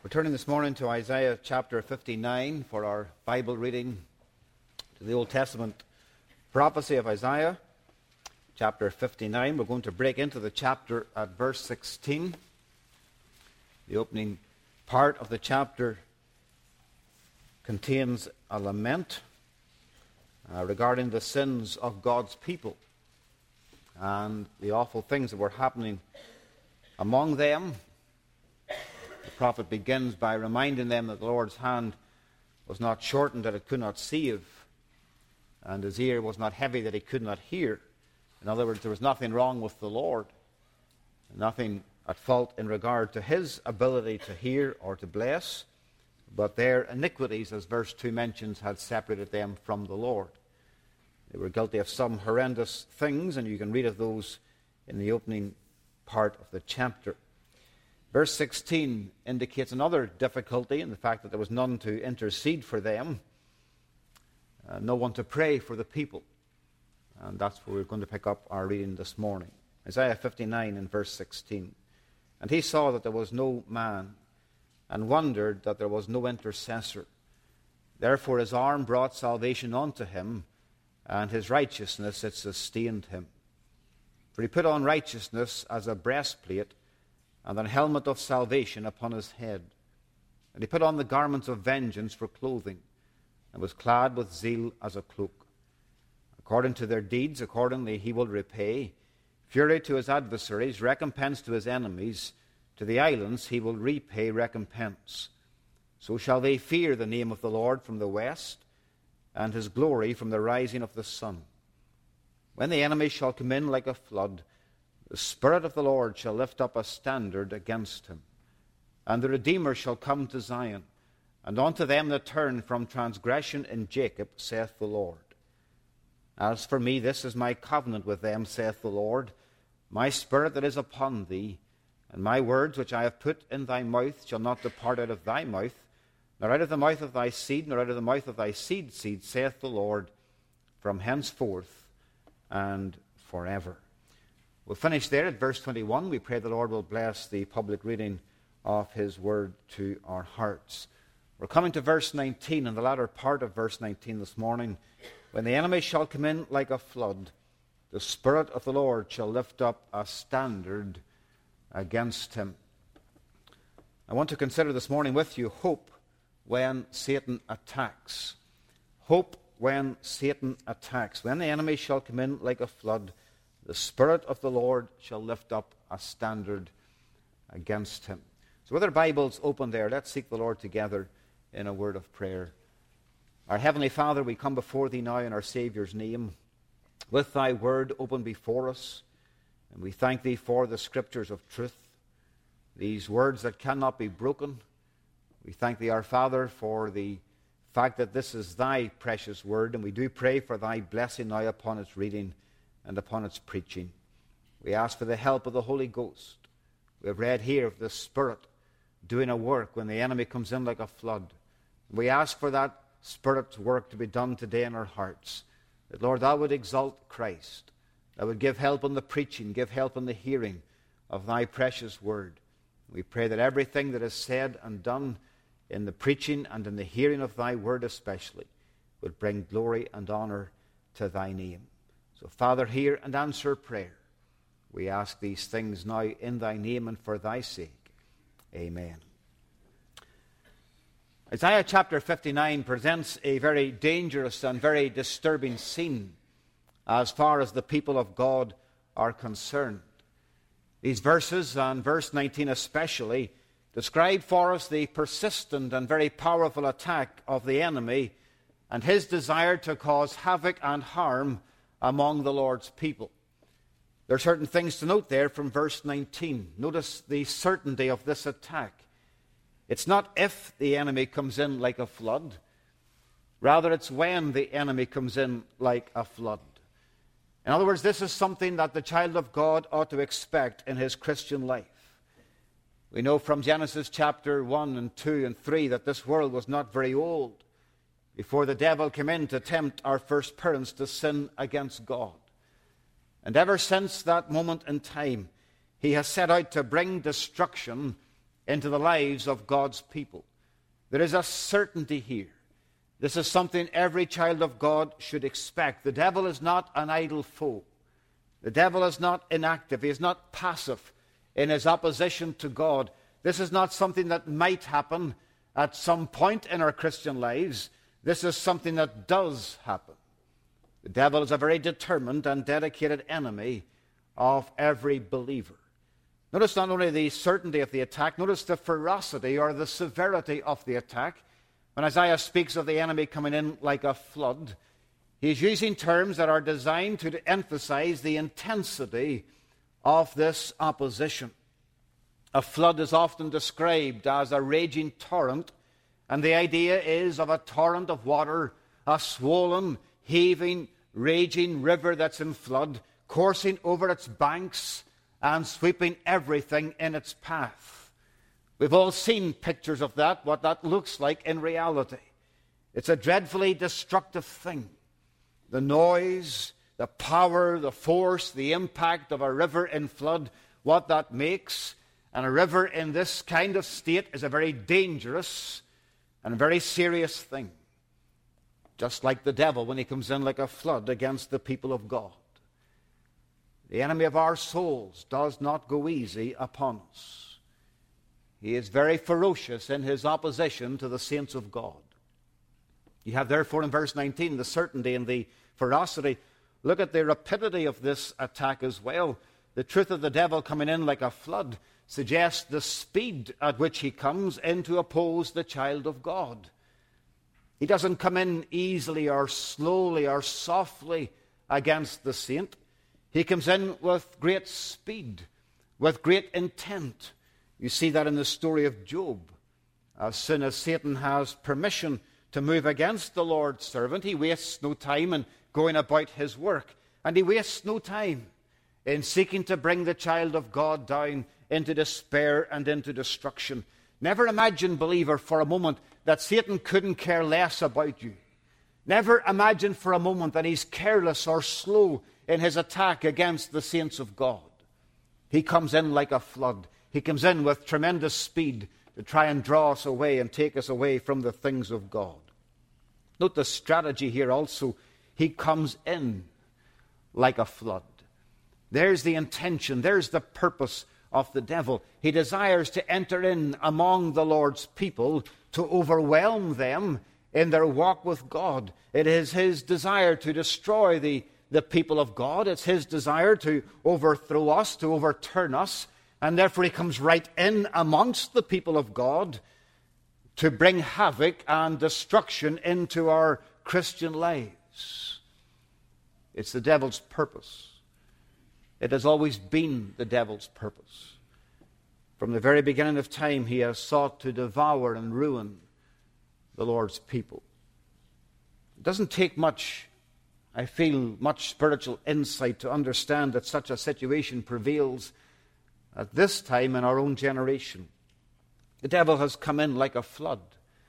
We're turning this morning to Isaiah chapter 59 for our Bible reading to the Old Testament prophecy of Isaiah, chapter 59. We're going to break into the chapter at verse 16. The opening part of the chapter contains a lament regarding the sins of God's people and the awful things that were happening among them. The prophet begins by reminding them that the Lord's hand was not shortened that it could not save, and his ear was not heavy that he could not hear. In other words, there was nothing wrong with the Lord, nothing at fault in regard to his ability to hear or to bless, but their iniquities, as verse 2 mentions, had separated them from the Lord. They were guilty of some horrendous things, and you can read of those in the opening part of the chapter. Verse 16 indicates another difficulty in the fact that there was none to intercede for them, no one to pray for the people. And that's where we're going to pick up our reading this morning. Isaiah 59 and verse 16. And he saw that there was no man, and wondered that there was no intercessor. Therefore his arm brought salvation unto him, and his righteousness it sustained him. For he put on righteousness as a breastplate, and an helmet of salvation upon his head. And he put on the garments of vengeance for clothing, and was clad with zeal as a cloak. According to their deeds, accordingly he will repay. Fury to his adversaries, recompense to his enemies. To the islands he will repay recompense. So shall they fear the name of the Lord from the west, and his glory from the rising of the sun. When the enemy shall come in like a flood, the Spirit of the Lord shall lift up a standard against him. And the Redeemer shall come to Zion, and unto them that turn from transgression in Jacob, saith the Lord. As for me, this is my covenant with them, saith the Lord, my Spirit that is upon thee, and my words which I have put in thy mouth shall not depart out of thy mouth, nor out of the mouth of thy seed, nor out of the mouth of thy seed's seed, saith the Lord, from henceforth and forever. We'll finish there at verse 21. We pray the Lord will bless the public reading of his word to our hearts. We're coming to verse 19, and the latter part of verse 19 this morning. When the enemy shall come in like a flood, the Spirit of the Lord shall lift up a standard against him. I want to consider this morning with you hope when Satan attacks. Hope when Satan attacks. When the enemy shall come in like a flood, the Spirit of the Lord shall lift up a standard against him. So with our Bibles open there, let's seek the Lord together in a word of prayer. Our Heavenly Father, we come before thee now in our Saviour's name, with thy word open before us, and we thank thee for the scriptures of truth, these words that cannot be broken. We thank thee, our Father, for the fact that this is thy precious word, and we do pray for thy blessing now upon its reading and upon its preaching. We ask for the help of the Holy Ghost. We have read here of the Spirit doing a work when the enemy comes in like a flood. We ask for that Spirit's work to be done today in our hearts. That, Lord, thou would exalt Christ. Thou would give help in the preaching, give help in the hearing of thy precious word. We pray that everything that is said and done in the preaching and in the hearing of thy word especially would bring glory and honor to thy name. So, Father, hear and answer prayer. We ask these things now in thy name and for thy sake. Amen. Isaiah chapter 59 presents a very dangerous and very disturbing scene as far as the people of God are concerned. These verses, and verse 19 especially, describe for us the persistent and very powerful attack of the enemy and his desire to cause havoc and harm among the Lord's people. There are certain things to note there from verse 19. Notice the certainty of this attack. It's not if the enemy comes in like a flood. Rather, it's when the enemy comes in like a flood. In other words, this is something that the child of God ought to expect in his Christian life. We know from Genesis chapter 1 and 2 and 3 that this world was not very old before the devil came in to tempt our first parents to sin against God. And ever since that moment in time, he has set out to bring destruction into the lives of God's people. There is a certainty here. This is something every child of God should expect. The devil is not an idle foe. The devil is not inactive. He is not passive in his opposition to God. This is not something that might happen at some point in our Christian lives. This is something that does happen. The devil is a very determined and dedicated enemy of every believer. Notice not only the certainty of the attack, notice the ferocity or the severity of the attack. When Isaiah speaks of the enemy coming in like a flood, he's using terms that are designed to emphasize the intensity of this opposition. A flood is often described as a raging torrent, and the idea is of a torrent of water, a swollen, heaving, raging river that's in flood, coursing over its banks and sweeping everything in its path. We've all seen pictures of that, what that looks like in reality. It's a dreadfully destructive thing. The noise, the power, the force, the impact of a river in flood, what that makes. And a river in this kind of state is a very dangerous and a very serious thing. Just like the devil when he comes in like a flood against the people of God. The enemy of our souls does not go easy upon us. He is very ferocious in his opposition to the saints of God. You have therefore in verse 19 the certainty and the ferocity. Look at the rapidity of this attack as well. The truth of the devil coming in like a flood suggests the speed at which he comes in to oppose the child of God. He doesn't come in easily or slowly or softly against the saint. He comes in with great speed, with great intent. You see that in the story of Job. As soon as Satan has permission to move against the Lord's servant, he wastes no time in going about his work. And he wastes no time in seeking to bring the child of God down into despair and into destruction. Never imagine, believer, for a moment that Satan couldn't care less about you. Never imagine for a moment that he's careless or slow in his attack against the saints of God. He comes in like a flood. He comes in with tremendous speed to try and draw us away and take us away from the things of God. Note the strategy here also. He comes in like a flood. There's the intention. There's the purpose of the devil. He desires to enter in among the Lord's people to overwhelm them in their walk with God. It is his desire to destroy the people of God. It's his desire to overthrow us, to overturn us. And therefore he comes right in amongst the people of God to bring havoc and destruction into our Christian lives. It's the devil's purpose. It has always been the devil's purpose. From the very beginning of time, he has sought to devour and ruin the Lord's people. It doesn't take much, I feel, much spiritual insight to understand that such a situation prevails at this time in our own generation. The devil has come in like a flood.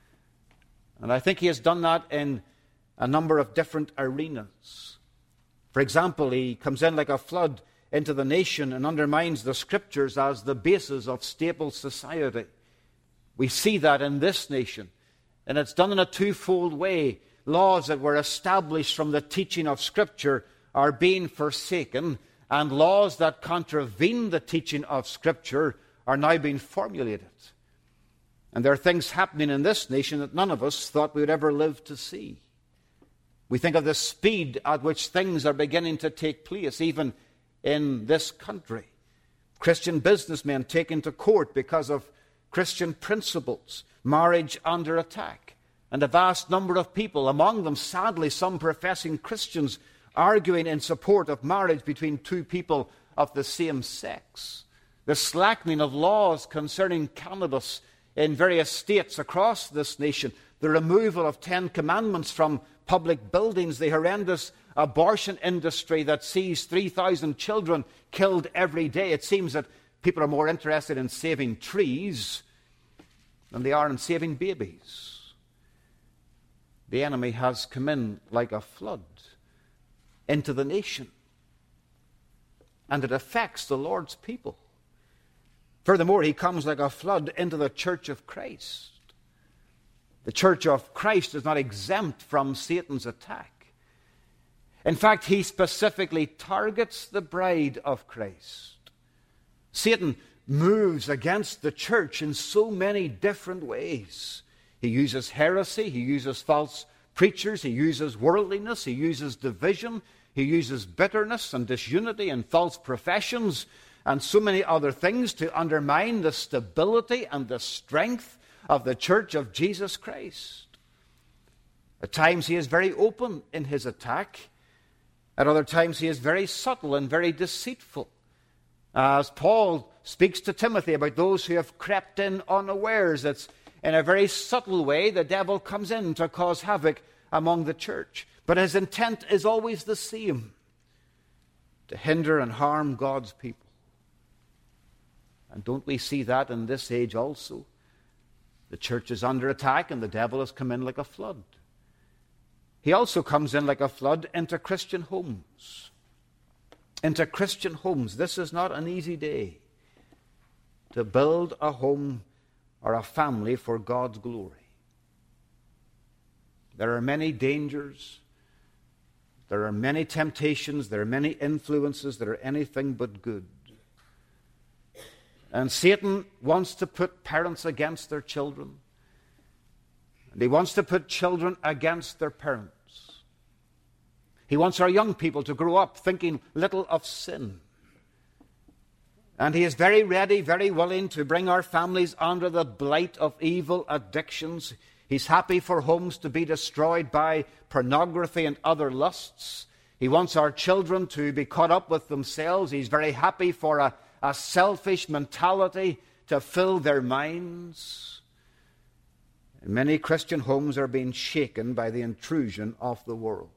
And I think he has done that in a number of different arenas. For example, he comes in like a flood into the nation and undermines the Scriptures as the basis of stable society. We see that in this nation. And it's done in a twofold way. Laws that were established from the teaching of Scripture are being forsaken, and laws that contravene the teaching of Scripture are now being formulated. And there are things happening in this nation that none of us thought we would ever live to see. We think of the speed at which things are beginning to take place, even in this country. Christian businessmen taken to court because of Christian principles, marriage under attack, and a vast number of people, among them, sadly, some professing Christians, arguing in support of marriage between two people of the same sex. The slackening of laws concerning cannabis in various states across this nation, the removal of 10 commandments from public buildings, the horrendous abortion industry that sees 3,000 children killed every day. It seems that people are more interested in saving trees than they are in saving babies. The enemy has come in like a flood into the nation, and it affects the Lord's people. Furthermore, he comes like a flood into the church of Christ. The church of Christ is not exempt from Satan's attack. In fact, he specifically targets the bride of Christ. Satan moves against the church in so many different ways. He uses heresy, he uses false preachers, he uses worldliness, he uses division, he uses bitterness and disunity and false professions and so many other things to undermine the stability and the strength of the church of Jesus Christ. At times he is very open in his attack. At other times he is very subtle and very deceitful. As Paul speaks to Timothy about those who have crept in unawares, it's in a very subtle way the devil comes in to cause havoc among the church. But his intent is always the same: to hinder and harm God's people. And don't we see that in this age also? The church is under attack and the devil has come in like a flood. He also comes in like a flood into Christian homes. Into Christian homes. This is not an easy day to build a home or a family for God's glory. There are many dangers. There are many temptations. There are many influences that are anything but good. And Satan wants to put parents against their children. And he wants to put children against their parents. He wants our young people to grow up thinking little of sin. And he is very ready, very willing to bring our families under the blight of evil addictions. He's happy for homes to be destroyed by pornography and other lusts. He wants our children to be caught up with themselves. He's very happy for a selfish mentality to fill their minds. And many Christian homes are being shaken by the intrusion of the world.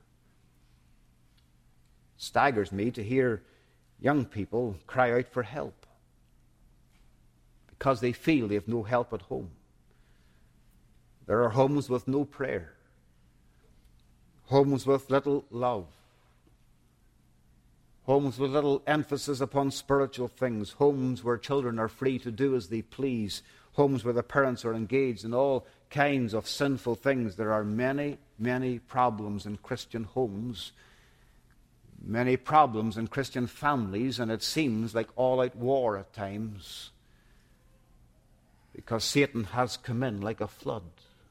It staggers me to hear young people cry out for help because they feel they have no help at home. There are homes with no prayer, homes with little love, homes with little emphasis upon spiritual things, homes where children are free to do as they please, homes where the parents are engaged in all kinds of sinful things. There are many, many problems in Christian homes, many problems in Christian families, and it seems like all-out war at times because Satan has come in like a flood.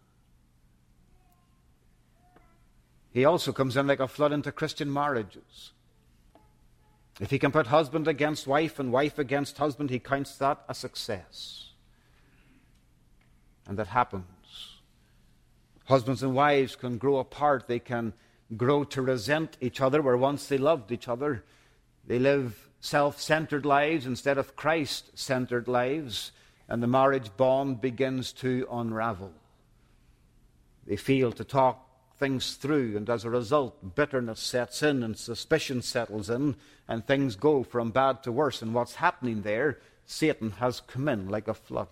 He also comes in like a flood into Christian marriages. If he can put husband against wife and wife against husband, he counts that a success. And that happens. Husbands and wives can grow apart. They can grow to resent each other where once they loved each other. They live self-centered lives instead of Christ-centered lives, and the marriage bond begins to unravel. They fail to talk things through, and as a result, bitterness sets in and suspicion settles in, and things go from bad to worse. And what's happening there? Satan has come in like a flood.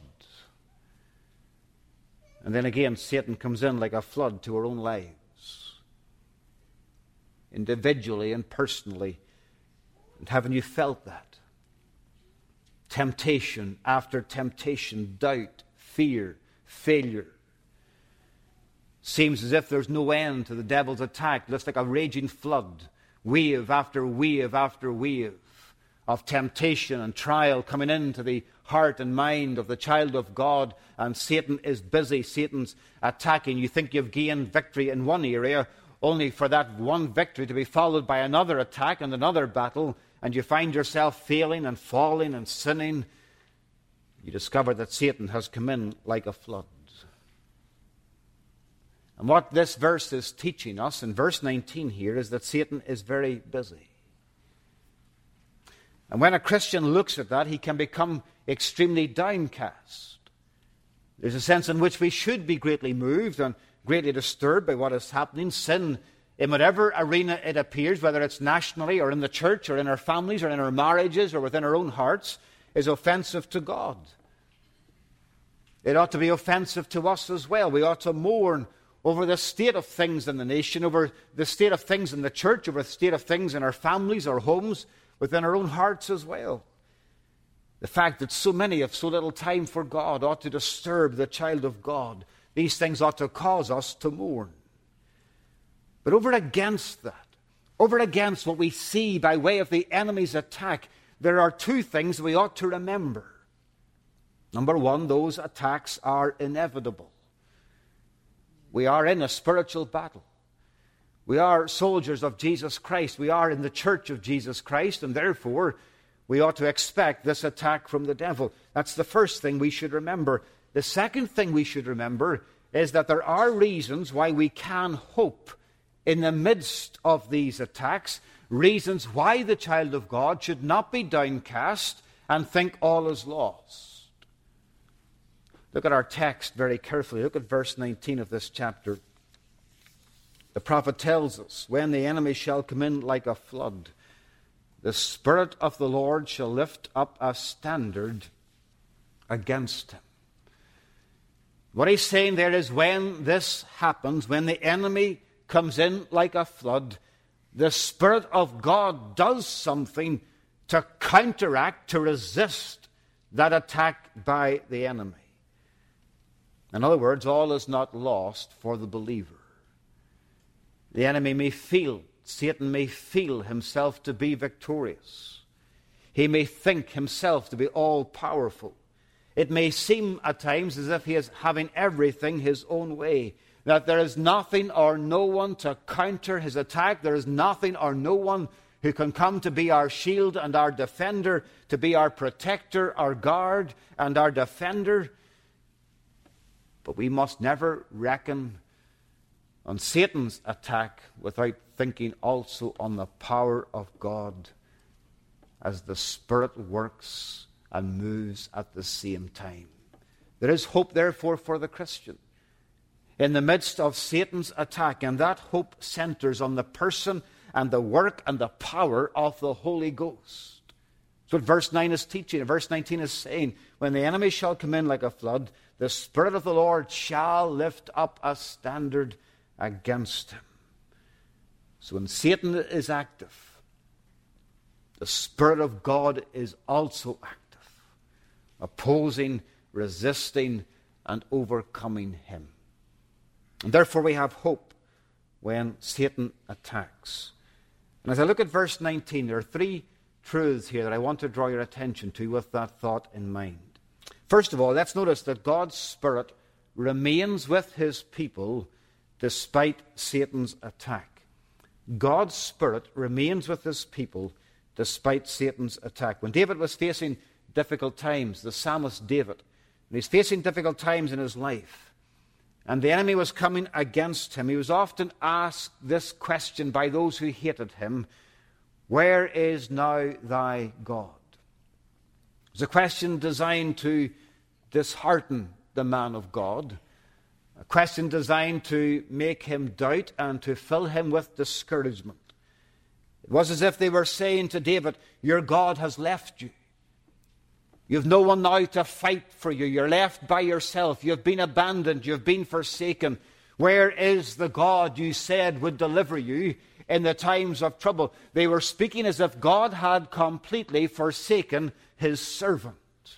And then again, Satan comes in like a flood to our own lives, individually and personally. And haven't you felt that? Temptation after temptation, doubt, fear, failure. Seems as if there's no end to the devil's attack, just like a raging flood, wave after wave after wave of temptation and trial coming into the heart and mind of the child of God, and Satan is busy. Satan's attacking. You think you've gained victory in one area, only for that one victory to be followed by another attack and another battle, and you find yourself failing and falling and sinning. You discover that Satan has come in like a flood. And what this verse is teaching us, in verse 19 here, is that Satan is very busy. And when a Christian looks at that, he can become extremely downcast. There's a sense in which we should be greatly moved and greatly disturbed by what is happening. Sin, in whatever arena it appears, whether it's nationally or in the church or in our families or in our marriages or within our own hearts, is offensive to God. It ought to be offensive to us as well. We ought to mourn over the state of things in the nation, over the state of things in the church, over the state of things in our families, our homes, within our own hearts as well. The fact that so many have so little time for God ought to disturb the child of God. These things ought to cause us to mourn. But over against that, over against what we see by way of the enemy's attack, there are two things we ought to remember. Number one, those attacks are inevitable. We are in a spiritual battle. We are soldiers of Jesus Christ. We are in the church of Jesus Christ, and therefore we ought to expect this attack from the devil. That's the first thing we should remember. The second thing we should remember is that there are reasons why we can hope in the midst of these attacks, reasons why the child of God should not be downcast and think all is lost. Look at our text very carefully. Look at verse 19 of this chapter. The prophet tells us, when the enemy shall come in like a flood, the Spirit of the Lord shall lift up a standard against him. What he's saying there is when this happens, when the enemy comes in like a flood, the Spirit of God does something to counteract, to resist that attack by the enemy. In other words, all is not lost for the believer. The enemy may feel, Satan may feel himself to be victorious. He may think himself to be all-powerful. It may seem at times as if he is having everything his own way, that there is nothing or no one to counter his attack. There is nothing or no one who can come to be our shield and our defender, to be our protector, our guard, and our defender. But we must never reckon on Satan's attack without thinking also on the power of God as the Spirit works and moves at the same time. There is hope, therefore, for the Christian in the midst of Satan's attack, and that hope centers on the person and the work and the power of the Holy Ghost. That's what verse 9 is teaching. Verse 19 is saying, when the enemy shall come in like a flood, the Spirit of the Lord shall lift up a standard against him. So when Satan is active, the Spirit of God is also active, opposing, resisting, and overcoming him. And therefore we have hope when Satan attacks. And as I look at verse 19, there are three truths here that I want to draw your attention to with that thought in mind. First of all, let's notice that God's Spirit remains with his people despite Satan's attack. God's Spirit remains with his people despite Satan's attack. When David was facing difficult times, the psalmist David, and he's facing difficult times in his life, and the enemy was coming against him, he was often asked this question by those who hated him, where is now thy God? It was a question designed to dishearten the man of God, a question designed to make him doubt and to fill him with discouragement. It was as if they were saying to David, your God has left you. You've no one now to fight for you. You're left by yourself. You've been abandoned. You've been forsaken. Where is the God you said would deliver you in the times of trouble? They were speaking as if God had completely forsaken his servant.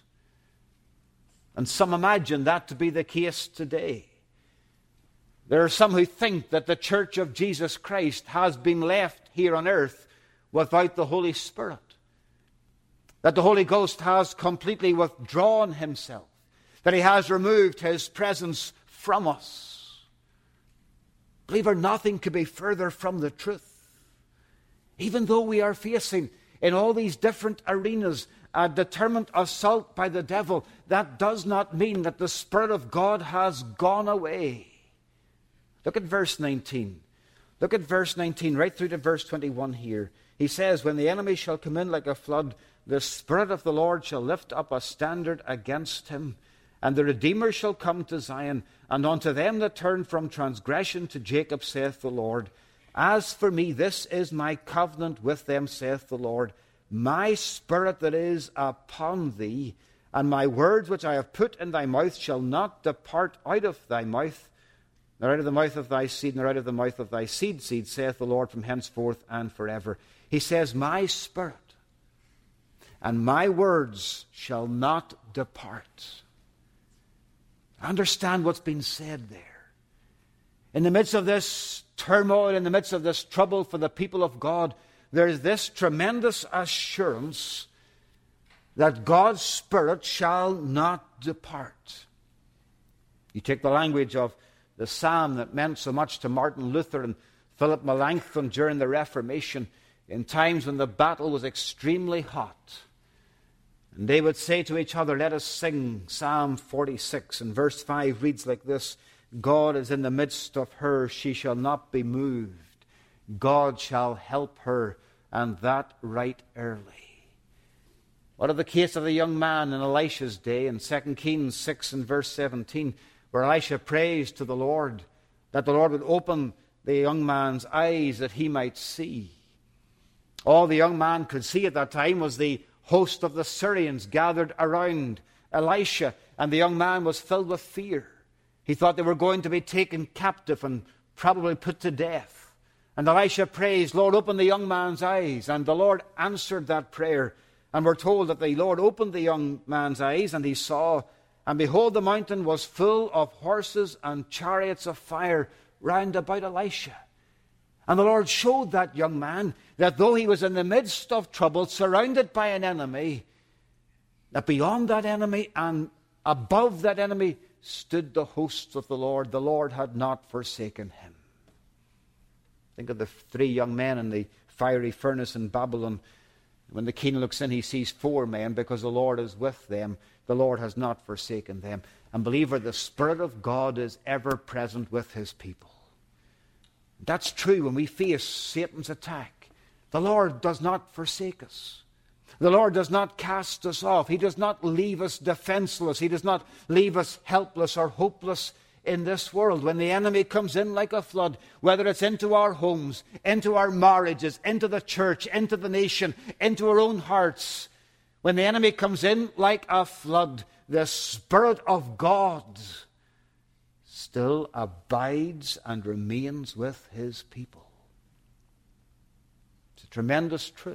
And some imagine that to be the case today. There are some who think that the Church of Jesus Christ has been left here on earth without the Holy Spirit, that the Holy Ghost has completely withdrawn himself, that he has removed his presence from us. Believer, nothing could be further from the truth. Even though we are facing in all these different arenas a determined assault by the devil, that does not mean that the Spirit of God has gone away. Look at verse 19. Look at verse 19, right through to verse 21 here. He says, when the enemy shall come in like a flood, the Spirit of the Lord shall lift up a standard against him, and the Redeemer shall come to Zion, and unto them that turn from transgression to Jacob, saith the Lord. As for me, this is my covenant with them, saith the Lord. My Spirit that is upon thee, and my words which I have put in thy mouth shall not depart out of thy mouth, nor out of the mouth of thy seed, nor out of the mouth of thy seed, saith the Lord, from henceforth and forever. He says, my Spirit. and my words shall not depart. Understand what's been said there. In the midst of this turmoil, in the midst of this trouble for the people of God, there is this tremendous assurance that God's Spirit shall not depart. You take the language of the psalm that meant so much to Martin Luther and Philip Melanchthon during the Reformation, in times when the battle was extremely hot. And they would say to each other, let us sing Psalm 46. And verse 5 reads like this: God is in the midst of her, she shall not be moved. God shall help her, and that right early. What of the case of the young man in Elisha's day in 2 Kings 6 and verse 17, where Elisha prays to the Lord that the Lord would open the young man's eyes that he might see. All the young man could see at that time was the host of the Syrians gathered around Elisha, and the young man was filled with fear. He thought they were going to be taken captive and probably put to death. And Elisha prays, Lord, open the young man's eyes. And the Lord answered that prayer. And we're told that the Lord opened the young man's eyes, and he saw, and behold, the mountain was full of horses and chariots of fire round about Elisha. And the Lord showed that young man that though he was in the midst of trouble, surrounded by an enemy, that beyond that enemy and above that enemy stood the hosts of the Lord. The Lord had not forsaken him. Think of the three young men in the fiery furnace in Babylon. When the king looks in, he sees 4 men because the Lord is with them. The Lord has not forsaken them. And believer, the Spirit of God is ever present with his people. That's true when we face Satan's attack. The Lord does not forsake us. The Lord does not cast us off. He does not leave us defenseless. He does not leave us helpless or hopeless in this world. When the enemy comes in like a flood, whether it's into our homes, into our marriages, into the church, into the nation, into our own hearts, when the enemy comes in like a flood, the Spirit of God still abides and remains with his people. It's a tremendous truth.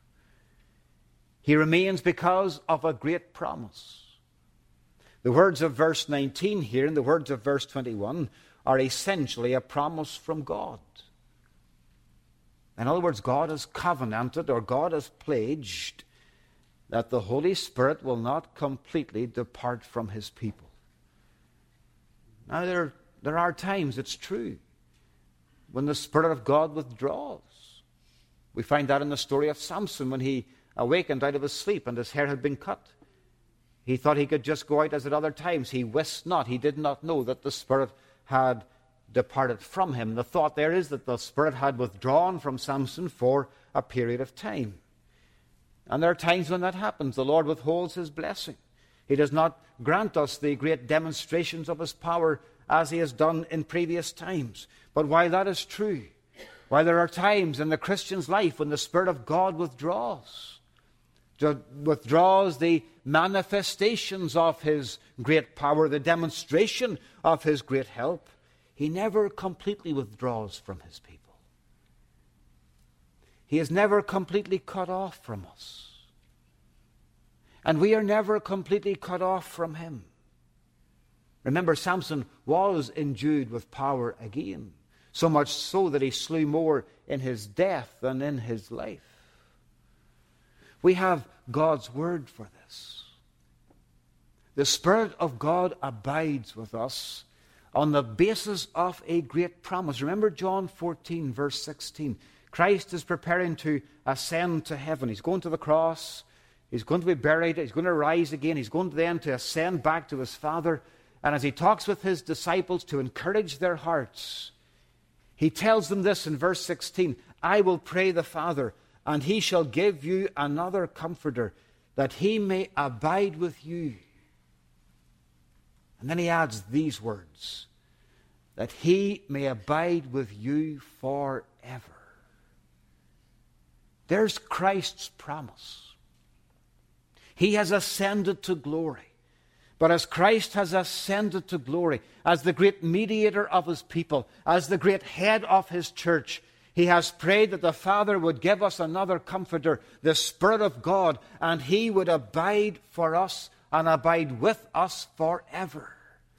He remains because of a great promise. The words of verse 19 here and the words of verse 21 are essentially a promise from God. In other words, God has covenanted, or God has pledged, that the Holy Spirit will not completely depart from his people. Now, there are times, it's true, when the Spirit of God withdraws. We find that in the story of Samson when he awakened out of his sleep and his hair had been cut. He thought he could just go out as at other times. He wist not, he did not know that the Spirit had departed from him. The thought there is that the Spirit had withdrawn from Samson for a period of time. And there are times when that happens. The Lord withholds his blessing. He does not grant us the great demonstrations of his power as he has done in previous times. But while that is true, while there are times in the Christian's life when the Spirit of God withdraws the manifestations of his great power, the demonstration of his great help, he never completely withdraws from his people. He is never completely cut off from us. And we are never completely cut off from him. Remember, Samson was endued with power again, so much so that he slew more in his death than in his life. We have God's word for this. The Spirit of God abides with us on the basis of a great promise. Remember John 14, verse 16. Christ is preparing to ascend to heaven. He's going to the cross. He's going to be buried. He's going to rise again. He's going then to ascend back to his Father. And as he talks with his disciples to encourage their hearts, he tells them this in verse 16, I will pray the Father, and he shall give you another comforter, that he may abide with you. And then he adds these words, that he may abide with you forever. There's Christ's promise. He has ascended to glory. But as Christ has ascended to glory, as the great mediator of his people, as the great head of his church, He has prayed that the Father would give us another Comforter, the Spirit of God, and He would abide for us and abide with us forever.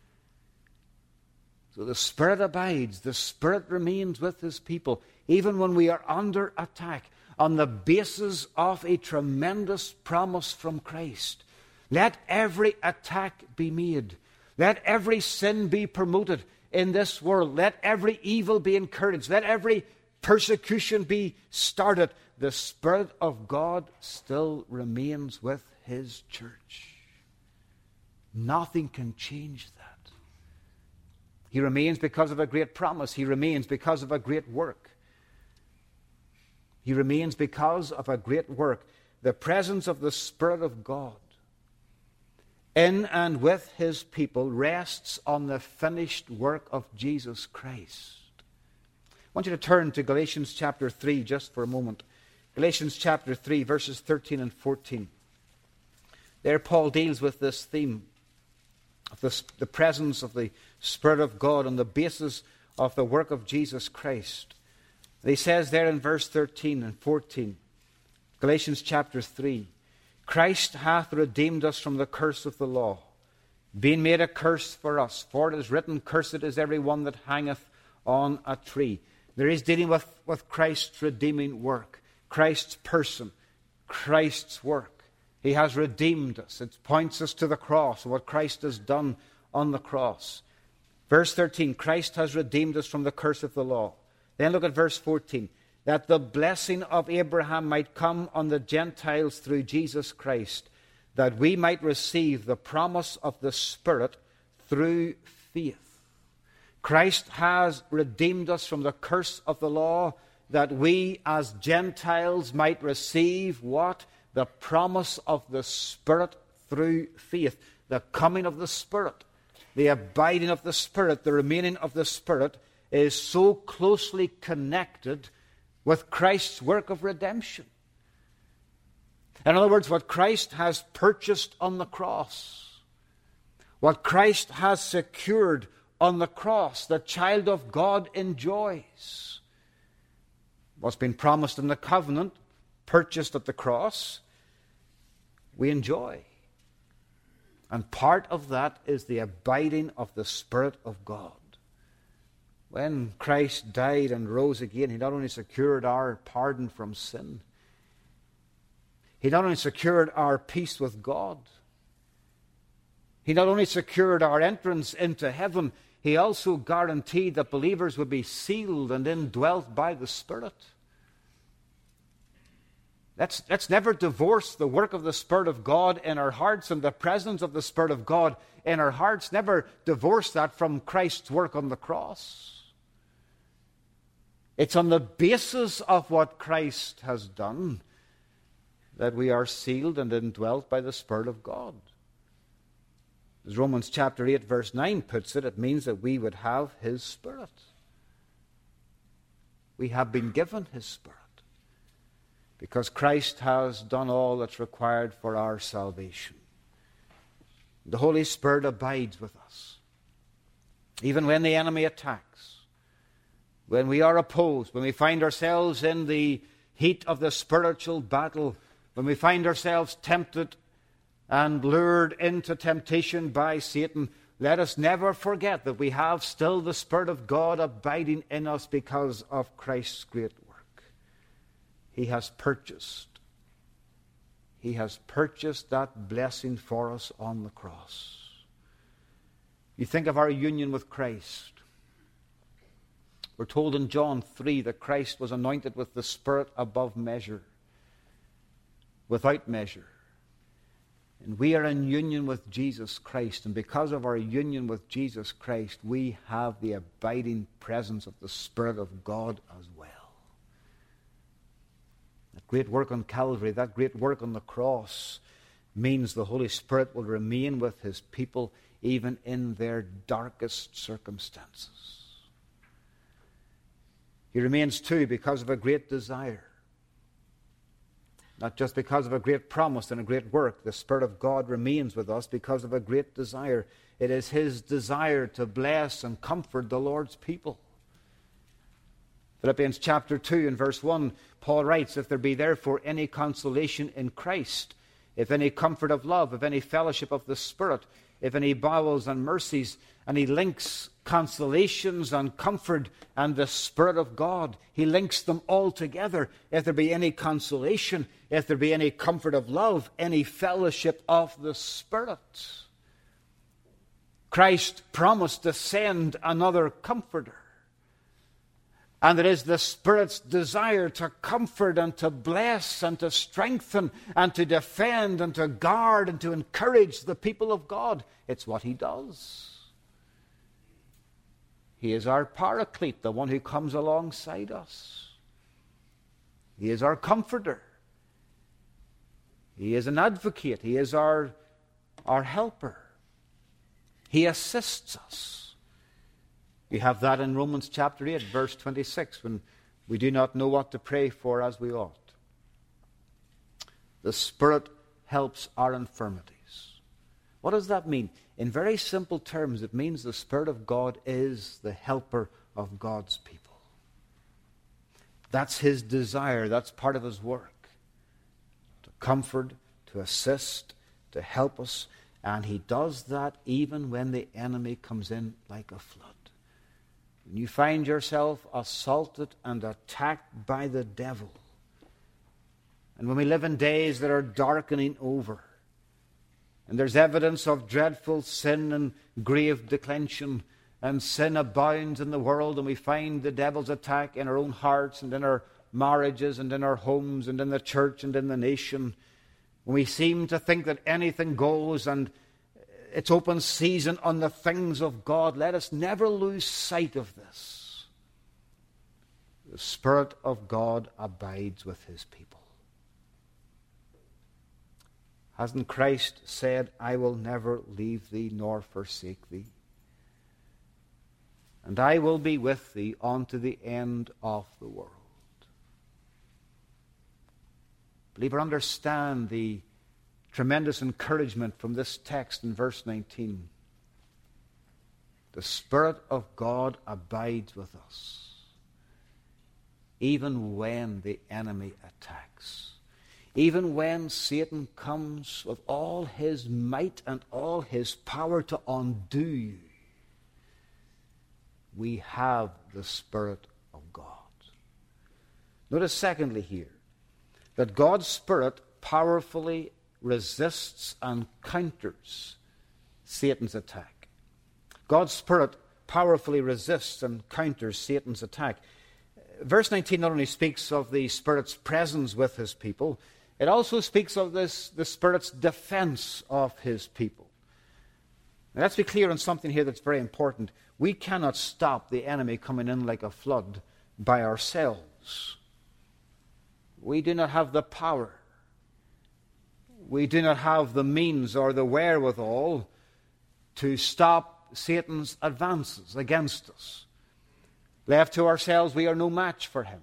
So the Spirit abides, the Spirit remains with His people, even when we are under attack, on the basis of a tremendous promise from Christ. Let every attack be made. Let every sin be promoted in this world. Let every evil be encouraged. Let every persecution be started. The Spirit of God still remains with His church. Nothing can change that. He remains because of a great promise. He remains because of a great work. He remains because of a great work. The presence of the Spirit of God in and with His people rests on the finished work of Jesus Christ. I want you to turn to Galatians chapter 3 just for a moment. Galatians chapter 3, verses 13 and 14. There Paul deals with this theme of the presence of the Spirit of God on the basis of the work of Jesus Christ. And he says there in verse 13 and 14, Galatians chapter 3, Christ hath redeemed us from the curse of the law, being made a curse for us. For it is written, Cursed is every one that hangeth on a tree. There is dealing with Christ's redeeming work, Christ's person, Christ's work. He has redeemed us. It points us to the cross, what Christ has done on the cross. Verse 13, Christ has redeemed us from the curse of the law. Then look at verse 14. That the blessing of Abraham might come on the Gentiles through Jesus Christ, that we might receive the promise of the Spirit through faith. Christ has redeemed us from the curse of the law, that we as Gentiles might receive what? The promise of the Spirit through faith. The coming of the Spirit, the abiding of the Spirit, the remaining of the Spirit is so closely connected with Christ's work of redemption. In other words, what Christ has purchased on the cross, what Christ has secured on the cross, the child of God enjoys. What's been promised in the covenant, purchased at the cross, we enjoy. And part of that is the abiding of the Spirit of God. When Christ died and rose again, He not only secured our pardon from sin, He not only secured our peace with God, He not only secured our entrance into heaven, He also guaranteed that believers would be sealed and indwelt by the Spirit. Let's never divorce the work of the Spirit of God in our hearts and the presence of the Spirit of God in our hearts. Never divorce that from Christ's work on the cross. It's on the basis of what Christ has done that we are sealed and indwelt by the Spirit of God. As Romans chapter 8 verse 9 puts it, it means that we would have His Spirit. We have been given His Spirit because Christ has done all that's required for our salvation. The Holy Spirit abides with us. Even when the enemy attacks, when we are opposed, when we find ourselves in the heat of the spiritual battle, when we find ourselves tempted and lured into temptation by Satan, let us never forget that we have still the Spirit of God abiding in us because of Christ's great work. He has purchased that blessing for us on the cross. You think of our union with Christ. We're told in John 3 that Christ was anointed with the Spirit above measure, without measure. And we are in union with Jesus Christ. And because of our union with Jesus Christ, we have the abiding presence of the Spirit of God as well. That great work on Calvary, that great work on the cross, means the Holy Spirit will remain with His people even in their darkest circumstances. He remains too because of a great desire. Not just because of a great promise and a great work. The Spirit of God remains with us because of a great desire. It is His desire to bless and comfort the Lord's people. Philippians chapter 2 and verse 1, Paul writes, if there be therefore any consolation in Christ, if any comfort of love, if any fellowship of the Spirit, if any bowels and mercies, and he links consolations and comfort and the Spirit of God. He links them all together. If there be any consolation, if there be any comfort of love, any fellowship of the Spirit. Christ promised to send another comforter. And it is the Spirit's desire to comfort and to bless and to strengthen and to defend and to guard and to encourage the people of God. It's what he does. He is our paraclete, the one who comes alongside us. He is our comforter. He is an advocate. He is our helper. He assists us. You have that in Romans chapter 8, verse 26, when we do not know what to pray for as we ought. The Spirit helps our infirmities. What does that mean? In very simple terms, it means the Spirit of God is the helper of God's people. That's his desire. That's part of his work. To comfort, to assist, to help us. And he does that even when the enemy comes in like a flood. When you find yourself assaulted and attacked by the devil, and when we live in days that are darkening over, and there's evidence of dreadful sin and grave declension, and sin abounds in the world, and we find the devil's attack in our own hearts and in our marriages and in our homes and in the church and in the nation, when we seem to think that anything goes and it's open season on the things of God, let us never lose sight of this. The Spirit of God abides with his people. Hasn't Christ said, I will never leave thee nor forsake thee? And I will be with thee unto the end of the world. Believer, understand the tremendous encouragement from this text in verse 19. The Spirit of God abides with us, even when the enemy attacks. Even when Satan comes with all his might and all his power to undo you, we have the Spirit of God. Notice secondly here, that God's Spirit powerfully resists and counters Satan's attack. God's Spirit powerfully resists and counters Satan's attack. Verse 19 not only speaks of the Spirit's presence with his people, it also speaks of the Spirit's defense of his people. Now, let's be clear on something here that's very important. We cannot stop the enemy coming in like a flood by ourselves. We do not have the power. We do not have the means or the wherewithal to stop Satan's advances against us. Left to ourselves, we are no match for him.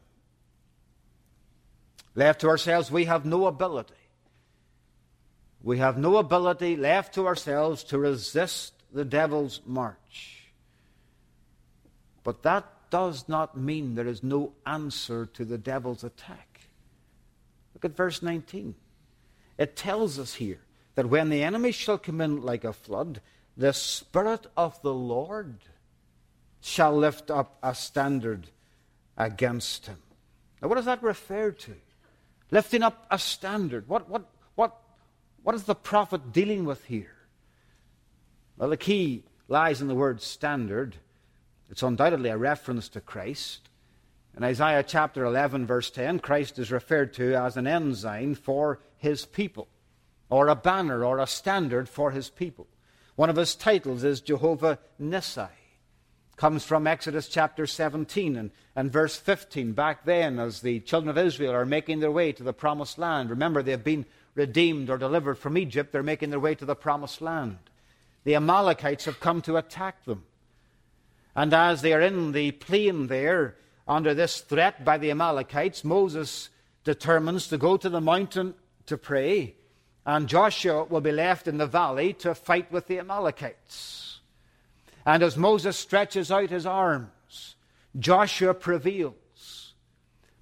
Left to ourselves, we have no ability. We have no ability left to ourselves to resist the devil's march. But that does not mean there is no answer to the devil's attack. Look at verse 19. It tells us here that when the enemy shall come in like a flood, the Spirit of the Lord shall lift up a standard against him. Now, what does that refer to? Lifting up a standard. What is the prophet dealing with here? Well, the key lies in the word standard. It's undoubtedly a reference to Christ. In Isaiah chapter 11, verse 10, Christ is referred to as an ensign for his people, or a banner or a standard for his people. One of his titles is Jehovah Nissi. Comes from Exodus chapter 17 and verse 15. Back then, as the children of Israel are making their way to the promised land, remember, they've been redeemed or delivered from Egypt. They're making their way to the promised land. The Amalekites have come to attack them. And as they are in the plain there, under this threat by the Amalekites, Moses determines to go to the mountain to pray, and Joshua will be left in the valley to fight with the Amalekites. And as Moses stretches out his arms, Joshua prevails.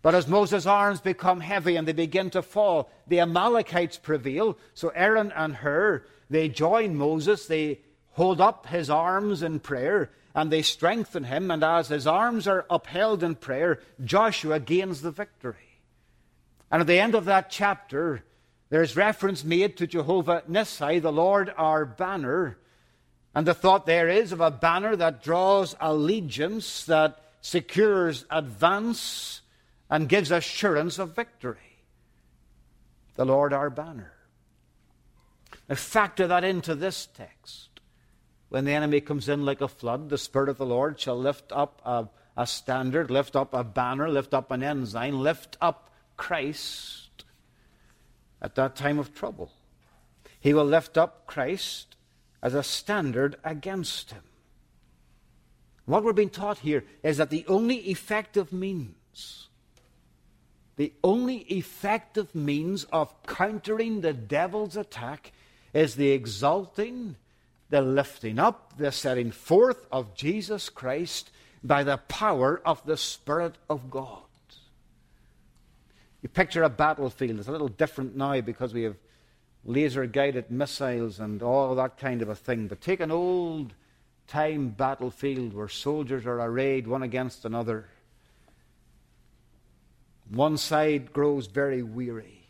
But as Moses' arms become heavy and they begin to fall, the Amalekites prevail. So Aaron and Hur, they join Moses. They hold up his arms in prayer and they strengthen him. And as his arms are upheld in prayer, Joshua gains the victory. And at the end of that chapter, there's reference made to Jehovah Nissi, the Lord our banner. And the thought there is of a banner that draws allegiance, that secures advance, and gives assurance of victory. The Lord our banner. Now factor that into this text. When the enemy comes in like a flood, the Spirit of the Lord shall lift up a standard, lift up a banner, lift up an ensign, lift up Christ at that time of trouble. He will lift up Christ as a standard against him. What we're being taught here is that the only effective means of countering the devil's attack is the exalting, the lifting up, the setting forth of Jesus Christ by the power of the Spirit of God. You picture a battlefield. It's a little different now because we have laser-guided missiles and all that kind of a thing. But take an old-time battlefield where soldiers are arrayed one against another. One side grows very weary.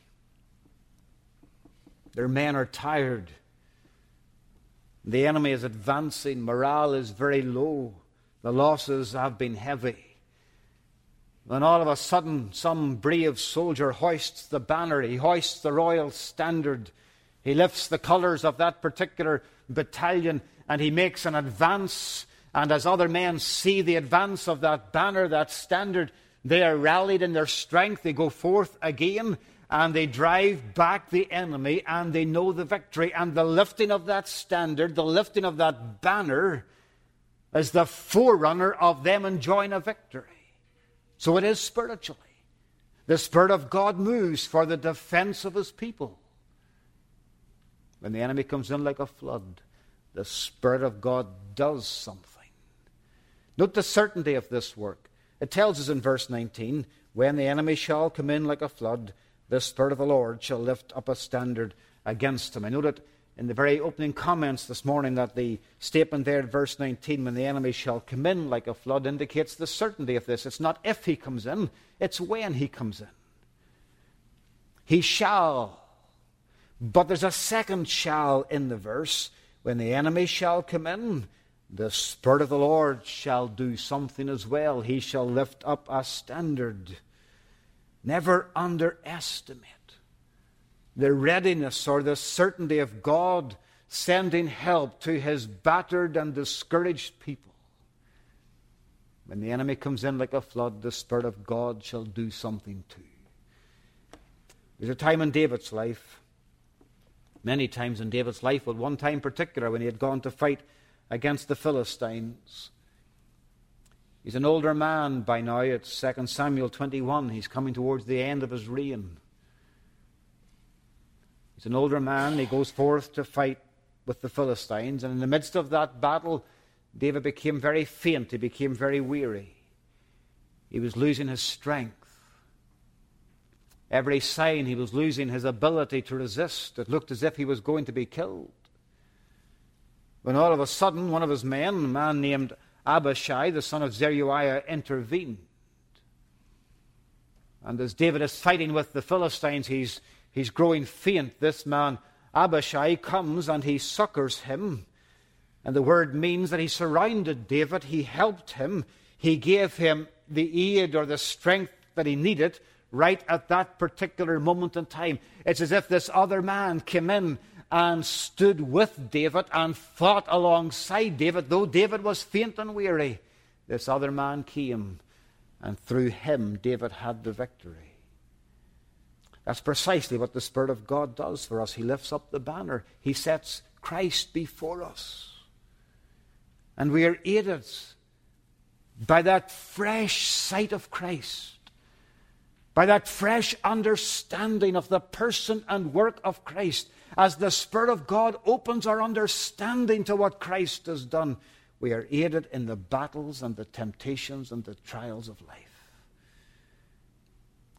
Their men are tired. The enemy is advancing. Morale is very low. The losses have been heavy. Then all of a sudden, some brave soldier hoists the banner. He hoists the royal standard. He lifts the colours of that particular battalion and he makes an advance. And as other men see the advance of that banner, that standard, they are rallied in their strength. They go forth again and they drive back the enemy and they know the victory. And the lifting of that standard, the lifting of that banner is the forerunner of them enjoying a victory. So it is spiritually. The Spirit of God moves for the defense of his people. When the enemy comes in like a flood, the Spirit of God does something. Note the certainty of this work. It tells us in verse 19, when the enemy shall come in like a flood, the Spirit of the Lord shall lift up a standard against him. I noted in the very opening comments this morning that the statement there in verse 19, when the enemy shall come in like a flood, indicates the certainty of this. It's not if he comes in, it's when he comes in. He shall. But there's a second shall in the verse. When the enemy shall come in, the Spirit of the Lord shall do something as well. He shall lift up a standard. Never underestimate the readiness or the certainty of God sending help to his battered and discouraged people. When the enemy comes in like a flood, the Spirit of God shall do something too. There's a time in David's life, many times in David's life, but one time in particular when he had gone to fight against the Philistines. He's an older man by now. It's 2 Samuel 21. He's coming towards the end of his reign. He's an older man. He goes forth to fight with the Philistines. And in the midst of that battle, David became very faint. He became very weary. He was losing his strength. Every sign he was losing his ability to resist. It looked as if he was going to be killed. When all of a sudden, one of his men, a man named Abishai, the son of Zeruiah, intervened. And as David is fighting with the Philistines, he's growing faint. This man, Abishai, comes and he succors him. And the word means that he surrounded David. He helped him. He gave him the aid or the strength that he needed right at that particular moment in time. It's as if this other man came in and stood with David and fought alongside David. Though David was faint and weary, this other man came, and through him David had the victory. That's precisely what the Spirit of God does for us. He lifts up the banner. He sets Christ before us. And we are aided by that fresh sight of Christ, by that fresh understanding of the person and work of Christ. As the Spirit of God opens our understanding to what Christ has done, we are aided in the battles and the temptations and the trials of life.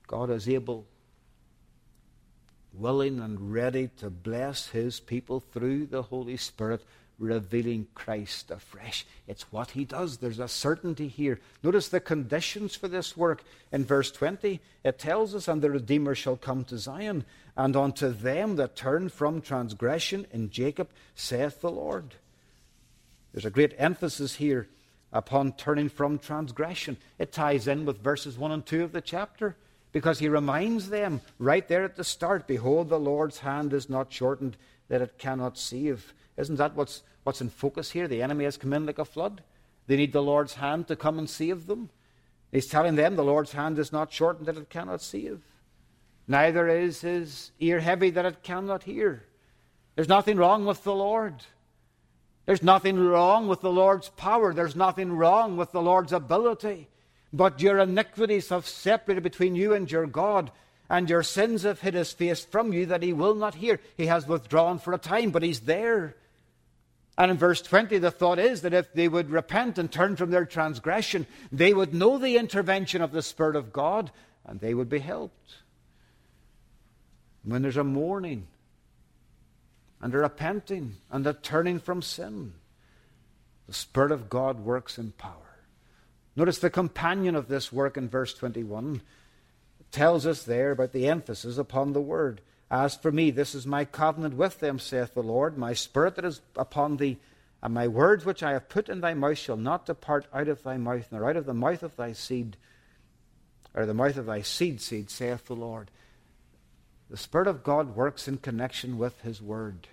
God is able, willing and ready to bless his people through the Holy Spirit, revealing Christ afresh. It's what he does. There's a certainty here. Notice the conditions for this work. In verse 20, it tells us, and the Redeemer shall come to Zion, and unto them that turn from transgression in Jacob, saith the Lord. There's a great emphasis here upon turning from transgression. It ties in with verses 1 and 2 of the chapter, because he reminds them right there at the start, behold, the Lord's hand is not shortened that it cannot save. Isn't that what's in focus here? The enemy has come in like a flood. They need the Lord's hand to come and save them. He's telling them the Lord's hand is not shortened that it cannot save. Neither is his ear heavy that it cannot hear. There's nothing wrong with the Lord. There's nothing wrong with the Lord's power. There's nothing wrong with the Lord's ability. But your iniquities have separated between you and your God, and your sins have hid his face from you that he will not hear. He has withdrawn for a time, but he's there. And in verse 20, the thought is that if they would repent and turn from their transgression, they would know the intervention of the Spirit of God, and they would be helped. When there's a mourning, and a repenting, and a turning from sin, the Spirit of God works in power. Notice the companion of this work in verse 21. It tells us there about the emphasis upon the word. As for me, this is my covenant with them, saith the Lord. My spirit that is upon thee, and my words which I have put in thy mouth shall not depart out of thy mouth, nor out of the mouth of thy seed, or the mouth of thy seed, saith the Lord. The Spirit of God works in connection with his word.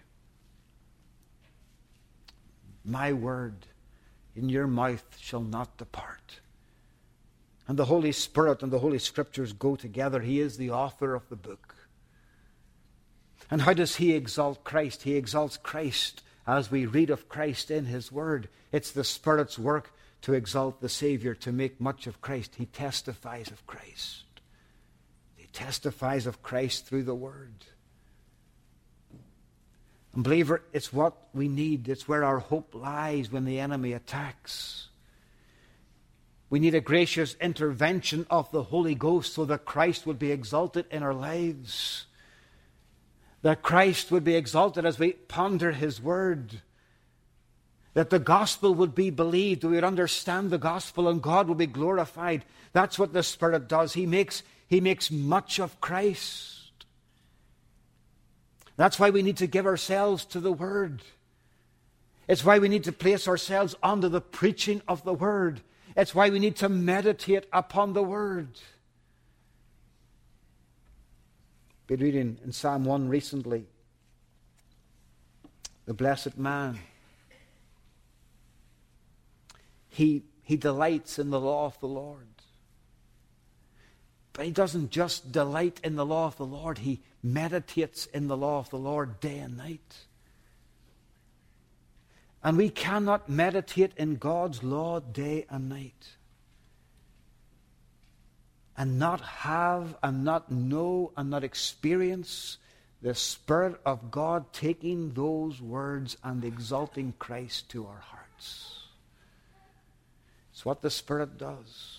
My word in your mouth shall not depart. And the Holy Spirit and the Holy Scriptures go together. He is the author of the book. And how does he exalt Christ? He exalts Christ as we read of Christ in his word. It's the Spirit's work to exalt the Savior, to make much of Christ. He testifies of Christ. He testifies of Christ through the word. And believer, it's what we need. It's where our hope lies when the enemy attacks. We need a gracious intervention of the Holy Ghost so that Christ would be exalted in our lives. That Christ would be exalted as we ponder his word. That the gospel would be believed, we would understand the gospel, and God would be glorified. That's what the Spirit does. He makes much of Christ. That's why we need to give ourselves to the word. It's why we need to place ourselves under the preaching of the word. It's why we need to meditate upon the word. Been reading in Psalm 1 recently. The blessed man. He delights in the law of the Lord. But he doesn't just delight in the law of the Lord. He meditates in the law of the Lord day and night. And we cannot meditate in God's law day and night and not have and not know and not experience the Spirit of God taking those words and exalting Christ to our hearts. It's what the Spirit does.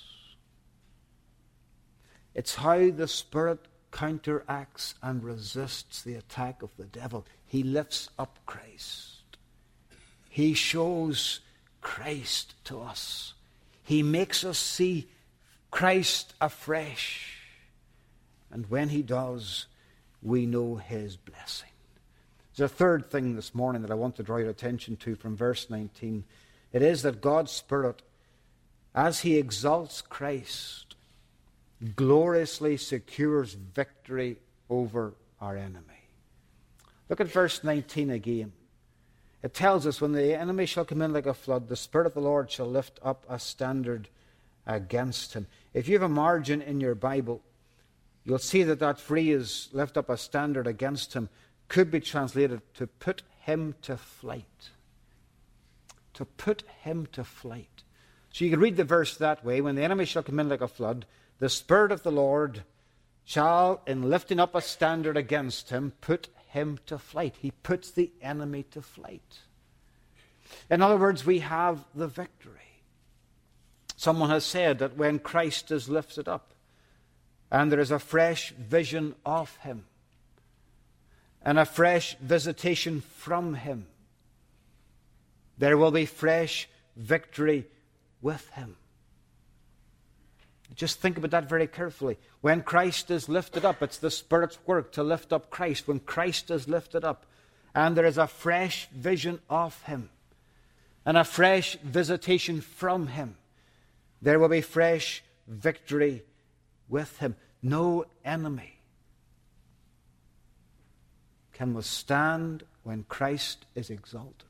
It's how the Spirit counteracts and resists the attack of the devil. He lifts up Christ. He shows Christ to us. He makes us see Christ afresh. And when he does, we know his blessing. There's a third thing this morning that I want to draw your attention to from verse 19. It is that God's Spirit, as he exalts Christ, gloriously secures victory over our enemy. Look at verse 19 again. It tells us, when the enemy shall come in like a flood, the Spirit of the Lord shall lift up a standard against him. If you have a margin in your Bible, you'll see that that phrase, lift up a standard against him, could be translated to put him to flight. To put him to flight. So you can read the verse that way. When the enemy shall come in like a flood, the Spirit of the Lord shall, in lifting up a standard against him, put him to flight. He puts the enemy to flight. In other words, we have the victory. Someone has said that when Christ is lifted up, and there is a fresh vision of him and a fresh visitation from him. There will be fresh victory with him. Just think about that very carefully. When Christ is lifted up, it's the Spirit's work to lift up Christ. When Christ is lifted up, and there is a fresh vision of him and a fresh visitation from him, there will be fresh victory with him. No enemy can withstand when Christ is exalted.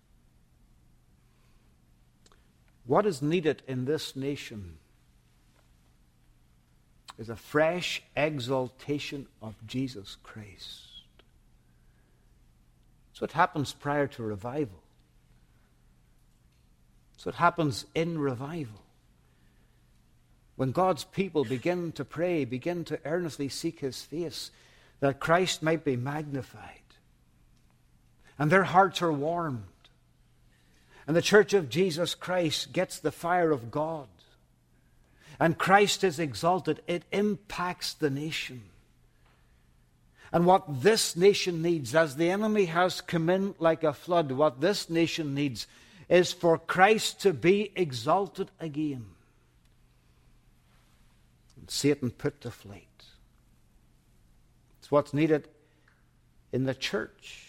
What is needed in this nation is a fresh exaltation of Jesus Christ. It's what happens prior to revival. It's what happens in revival. When God's people begin to pray, begin to earnestly seek his face, that Christ might be magnified. And their hearts are warmed. And the church of Jesus Christ gets the fire of God. And Christ is exalted. It impacts the nation. And what this nation needs, as the enemy has come in like a flood, what this nation needs is for Christ to be exalted again. And Satan put to flight. It's what's needed in the church.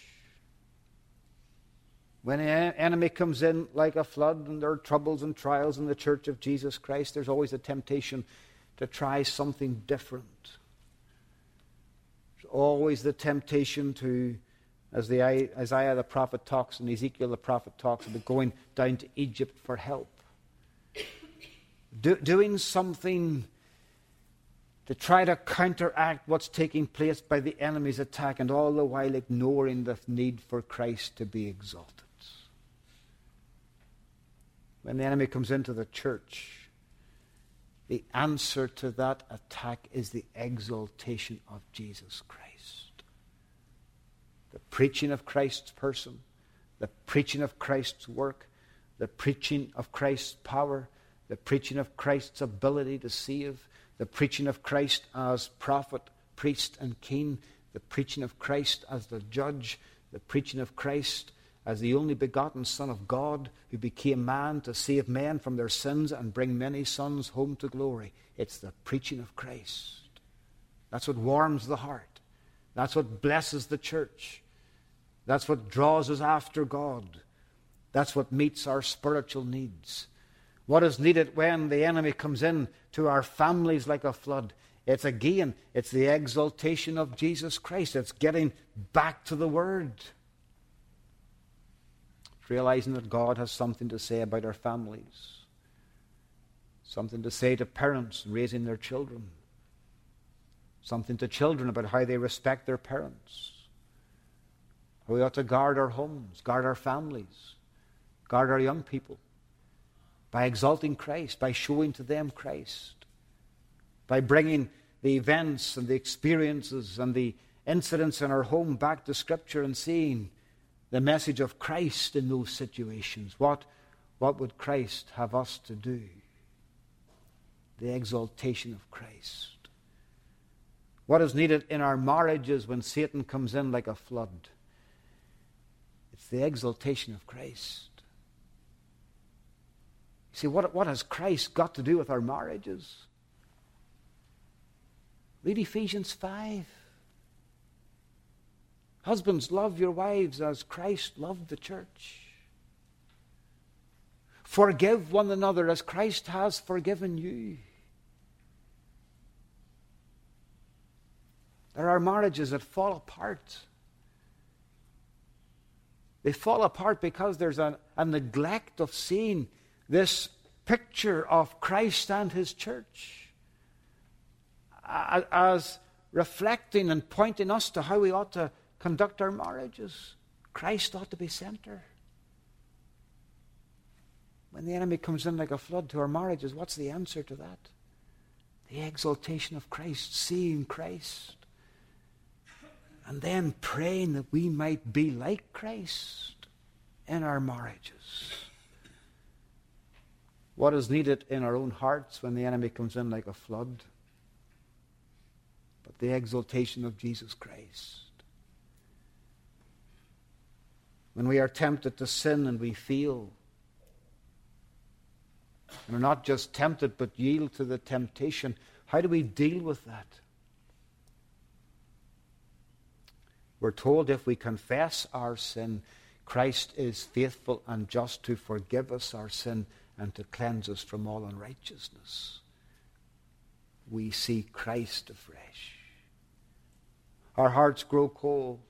When an enemy comes in like a flood and there are troubles and trials in the church of Jesus Christ, there's always a temptation to try something different. There's always the temptation to, as Isaiah the prophet talks and Ezekiel the prophet talks about going down to Egypt for help. Doing something to try to counteract what's taking place by the enemy's attack, and all the while ignoring the need for Christ to be exalted. When the enemy comes into the church, the answer to that attack is the exaltation of Jesus Christ. The preaching of Christ's person, the preaching of Christ's work, the preaching of Christ's power, the preaching of Christ's ability to save, the preaching of Christ as prophet, priest, and king, the preaching of Christ as the judge, the preaching of Christ as the only begotten Son of God, who became man to save men from their sins and bring many sons home to glory. It's the preaching of Christ. That's what warms the heart. That's what blesses the church. That's what draws us after God. That's what meets our spiritual needs. What is needed when the enemy comes in to our families like a flood? It's the exaltation of Jesus Christ. It's getting back to the Word. Realizing that God has something to say about our families. Something to say to parents raising their children. Something to children about how they respect their parents. How we ought to guard our homes, guard our families, guard our young people. By exalting Christ, by showing to them Christ. By bringing the events and the experiences and the incidents in our home back to Scripture and seeing the message of Christ in those situations. What would Christ have us to do? The exaltation of Christ. What is needed in our marriages when Satan comes in like a flood? It's the exaltation of Christ. You see, what has Christ got to do with our marriages? Read Ephesians 5. Husbands, love your wives as Christ loved the church. Forgive one another as Christ has forgiven you. There are marriages that fall apart. They fall apart because there's a neglect of seeing this picture of Christ and his church as reflecting and pointing us to how we ought to conduct our marriages. Christ ought to be center. When the enemy comes in like a flood to our marriages, what's the answer to that? The exaltation of Christ, seeing Christ. And then praying that we might be like Christ in our marriages. What is needed in our own hearts when the enemy comes in like a flood? the exaltation of Jesus Christ. When we are tempted to sin and we fail, and are not just tempted but yield to the temptation, how do we deal with that? We're told if we confess our sin, Christ is faithful and just to forgive us our sin and to cleanse us from all unrighteousness. We see Christ afresh. Our hearts grow cold.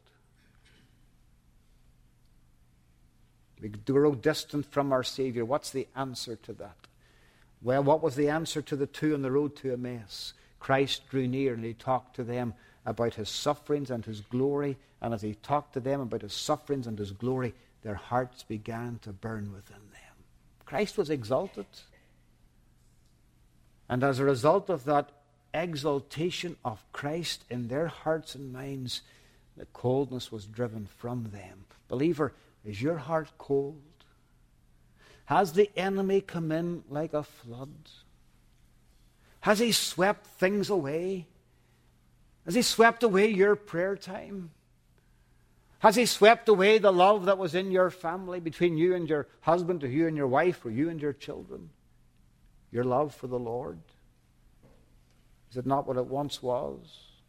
We grow distant from our Savior. What's the answer to that? Well, what was the answer to the two on the road to Emmaus? Christ drew near and he talked to them about his sufferings and his glory. And as he talked to them about his sufferings and his glory, their hearts began to burn within them. Christ was exalted. And as a result of that exaltation of Christ in their hearts and minds, the coldness was driven from them. Believer, is your heart cold? Has the enemy come in like a flood? Has he swept things away? Has he swept away your prayer time? Has he swept away the love that was in your family, between you and your husband, or you and your wife, or you and your children? Your love for the Lord? Is it not what it once was?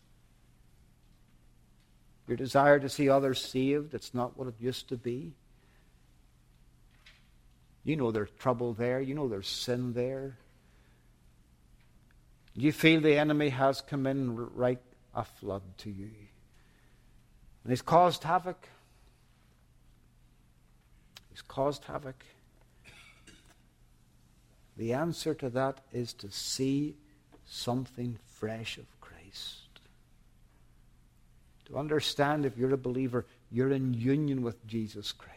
Your desire to see others saved, it's not what it used to be. You know there's trouble there. You know there's sin there. You feel the enemy has come in like a flood to you. And he's caused havoc. He's caused havoc. The answer to that is to see something fresh of Christ. To understand, if you're a believer, you're in union with Jesus Christ.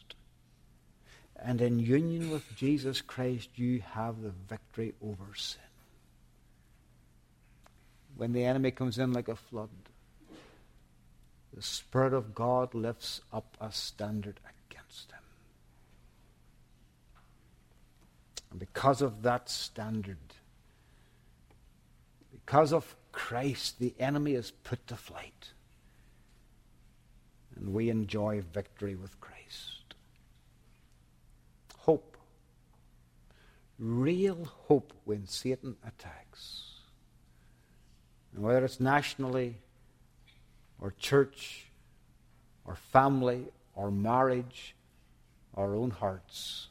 And in union with Jesus Christ, you have the victory over sin. When the enemy comes in like a flood, the Spirit of God lifts up a standard against him. And because of that standard, because of Christ, the enemy is put to flight. And we enjoy victory with Christ. Hope. Real hope when Satan attacks. And whether it's nationally, or church, or family, or marriage, our own hearts,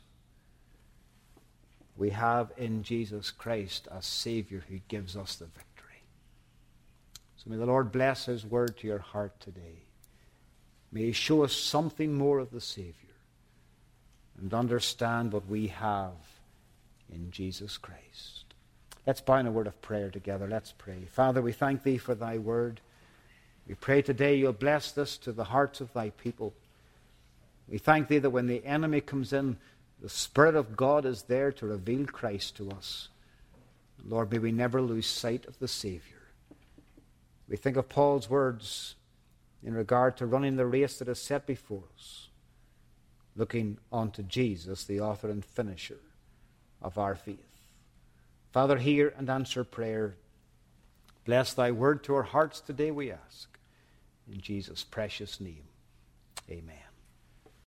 we have in Jesus Christ a Savior who gives us the victory. So may the Lord bless his word to your heart today. May he show us something more of the Savior and understand what we have in Jesus Christ. Let's bow in a word of prayer together. Let's pray. Father, we thank thee for thy word. We pray today you'll bless this to the hearts of thy people. We thank thee that when the enemy comes in, the Spirit of God is there to reveal Christ to us. Lord, may we never lose sight of the Savior. We think of Paul's words in regard to running the race that is set before us, looking unto Jesus, the author and finisher of our faith. Father, hear and answer prayer. Bless thy word to our hearts today, we ask. In Jesus' precious name, amen.